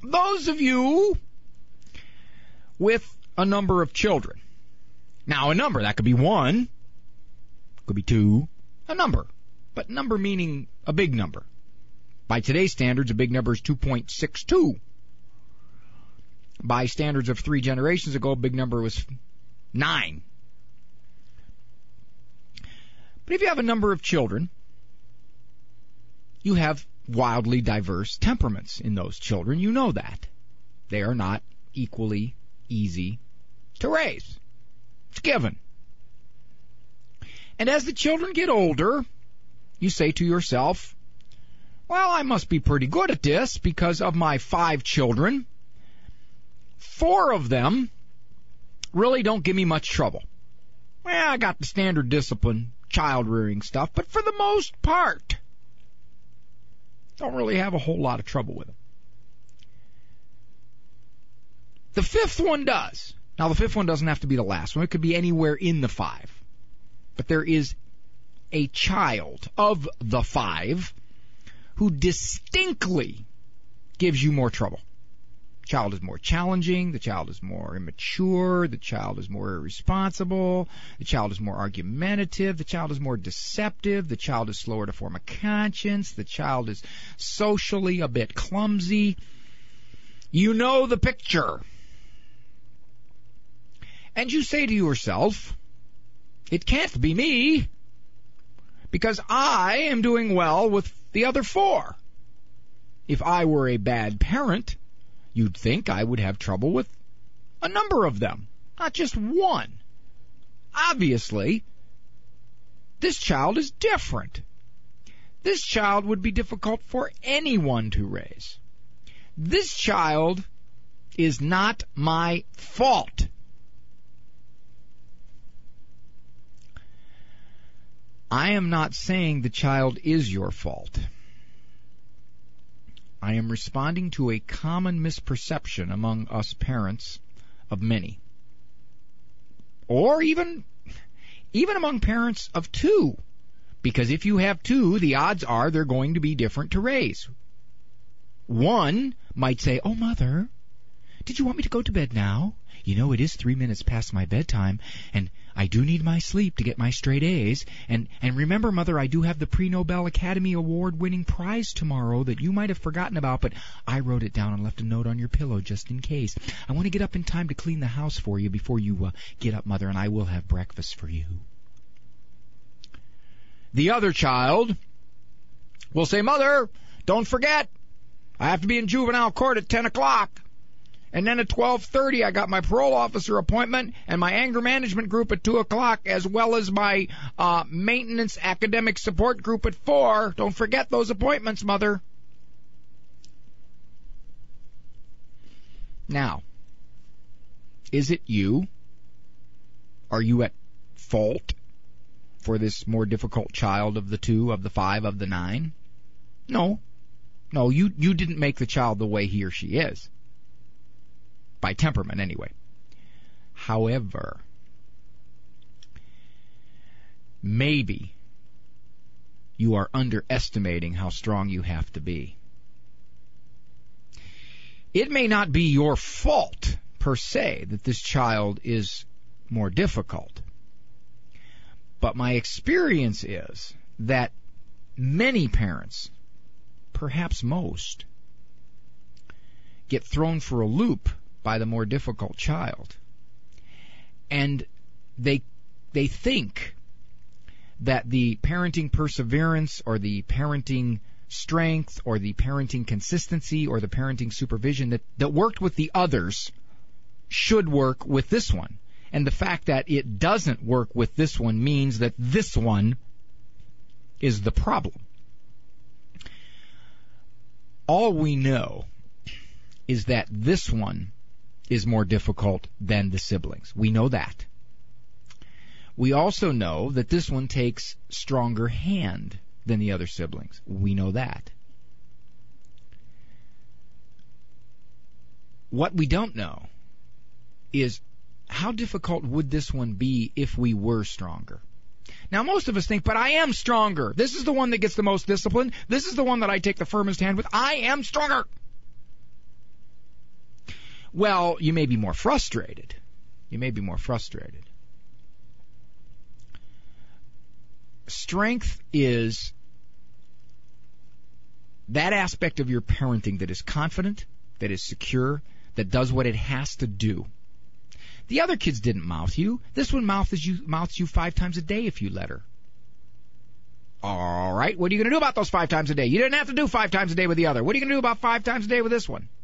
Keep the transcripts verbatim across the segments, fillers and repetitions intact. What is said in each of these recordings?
those of you with a number of children. Now, a number, that could be one, could be two, a number. But number meaning a big number. By today's standards, a big number is two point six two. By standards of three generations ago, a big number was nine. But if you have a number of children, you have wildly diverse temperaments in those children. You know that. They are not equally easy to raise. It's given. And as the children get older, you say to yourself, well, I must be pretty good at this because of my five children, four of them really don't give me much trouble. Well, I got the standard discipline, child-rearing stuff, but for the most part, don't really have a whole lot of trouble with them. The fifth one does. Now, the fifth one doesn't have to be the last one. It could be anywhere in the five. But there is a child of the five who distinctly gives you more trouble. The child is more challenging, the child is more immature, the child is more irresponsible, the child is more argumentative, the child is more deceptive, the child is slower to form a conscience, the child is socially a bit clumsy. You know the picture. And you say to yourself, it can't be me, because I am doing well with the other four. If I were a bad parent, you'd think I would have trouble with a number of them, not just one. Obviously, this child is different. This child would be difficult for anyone to raise. This child is not my fault. I am not saying the child is your fault. I am responding to a common misperception among us parents of many. Or even, even among parents of two. Because if you have two, the odds are they're going to be different to raise. One might say, "Oh, Mother, did you want me to go to bed now? You know, it is three minutes past my bedtime, and I do need my sleep to get my straight A's. And, and remember, Mother, I do have the Pre-Nobel Academy Award-winning prize tomorrow that you might have forgotten about, but I wrote it down and left a note on your pillow just in case. I want to get up in time to clean the house for you before you uh, get up, Mother, and I will have breakfast for you." The other child will say, "Mother, don't forget, I have to be in juvenile court at ten o'clock. And then at twelve thirty, I got my parole officer appointment and my anger management group at two o'clock, as well as my uh, maintenance academic support group at four. Don't forget those appointments, Mother." Now, is it you? Are you at fault for this more difficult child of the two, of the five, of the nine? No. No, you, you didn't make the child the way he or she is. By temperament, anyway. However, maybe you are underestimating how strong you have to be. It may not be your fault, per se, that this child is more difficult. But my experience is that many parents, perhaps most, get thrown for a loop by the more difficult child. And they they think that the parenting perseverance or the parenting strength or the parenting consistency or the parenting supervision that, that worked with the others should work with this one. And the fact that it doesn't work with this one means that this one is the problem. All we know is that this one is more difficult than the siblings. We know that. We also know that this one takes stronger hand than the other siblings. We know that. What we don't know is how difficult would this one be if we were stronger. Now, most of us think, but I am stronger. This is the one that gets the most discipline. This is the one that gets the most discipline. This is the one that I take the firmest hand with. I am stronger. Well, you may be more frustrated. You may be more frustrated. Strength is that aspect of your parenting that is confident, that is secure, that does what it has to do. The other kids didn't mouth you. This one mouths you, mouths you five times a day if you let her. All right, what are you going to do about those five times a day? You didn't have to do five times a day with the other. What are you going to do about five times a day with this one?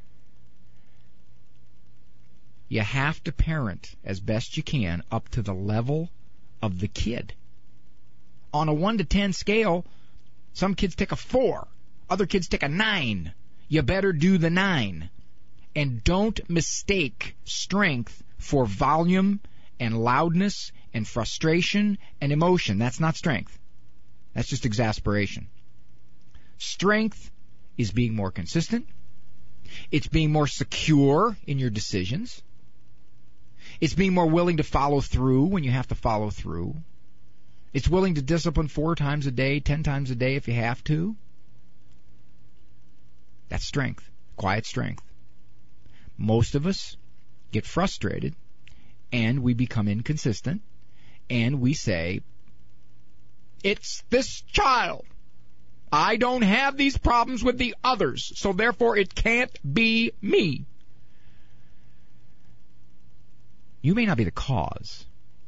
You have to parent as best you can up to the level of the kid. On a one to ten scale, some kids take a four. Other kids take a nine. You better do the nine. And don't mistake strength for volume and loudness and frustration and emotion. That's not strength. That's just exasperation. Strength is being more consistent. It's being more secure in your decisions. It's being more willing to follow through when you have to follow through. It's willing to discipline four times a day, ten times a day if you have to. That's strength, quiet strength. Most of us get frustrated, and we become inconsistent, and we say, it's this child. I don't have these problems with the others, so therefore it can't be me. You may not be the cause,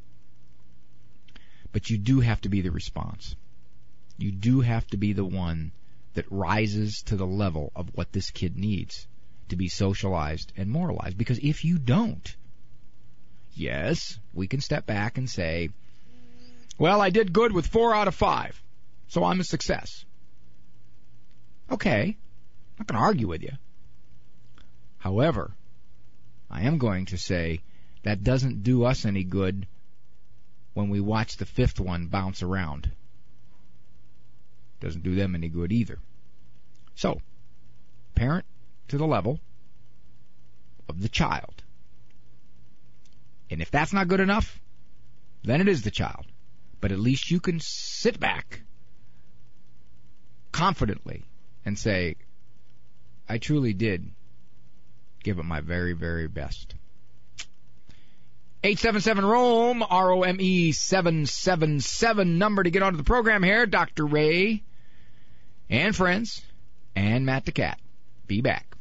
but you do have to be the response. You do have to be the one that rises to the level of what this kid needs to be socialized and moralized. Because if you don't, yes, we can step back and say, well, I did good with four out of five, so I'm a success. Okay, I'm not going to argue with you. However, I am going to say that doesn't do us any good when we watch the fifth one bounce around. Doesn't do them any good either. So, parent to the level of the child. And if that's not good enough, then it is the child. But at least you can sit back confidently and say, I truly did give it my very, very best. eight seven seven ROME, R O M E seven seven seven, number to get onto the program here. Doctor Ray and friends and Matt the Cat. Be back.